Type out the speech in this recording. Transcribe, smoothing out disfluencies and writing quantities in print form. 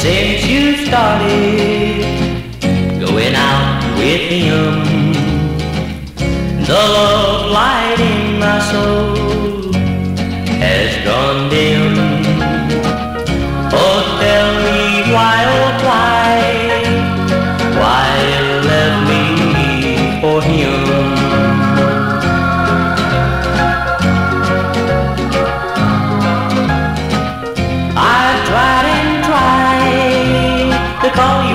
Since you started going out with him, the love light in my soul has gone dim. Oh, tell me why, oh why you left me for him? I tried and tried to call